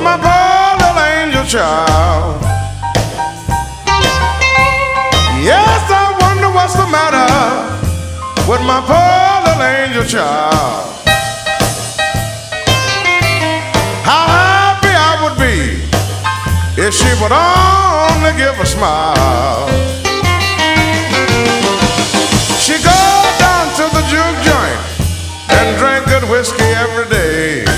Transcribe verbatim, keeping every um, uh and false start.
my poor little angel child. Yes, I wonder what's the matter with my poor little angel child. How happy I would be if she would only give a smile. She go down to the juke joint and drink good whiskey every day.